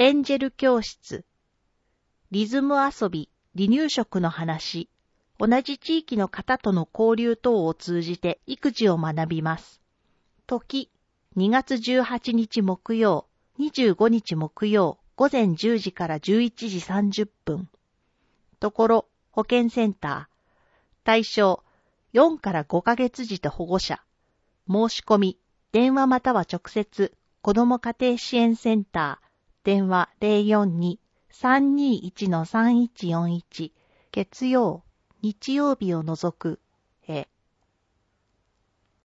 エンジェル教室、リズム遊び、離乳食の話、同じ地域の方との交流等を通じて育児を学びます。時、2月18日木曜、25日木曜、午前10時から11時30分。ところ、保健センター。対象、4から5ヶ月児と保護者。申し込み、電話または直接、子ども家庭支援センター。電話042-321-3141。月曜、日曜日を除く。